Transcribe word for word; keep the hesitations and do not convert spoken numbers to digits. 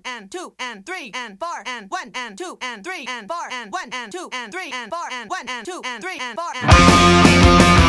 and two and three and four and one and two and three and four and one and two and three and four and one and two and three and four and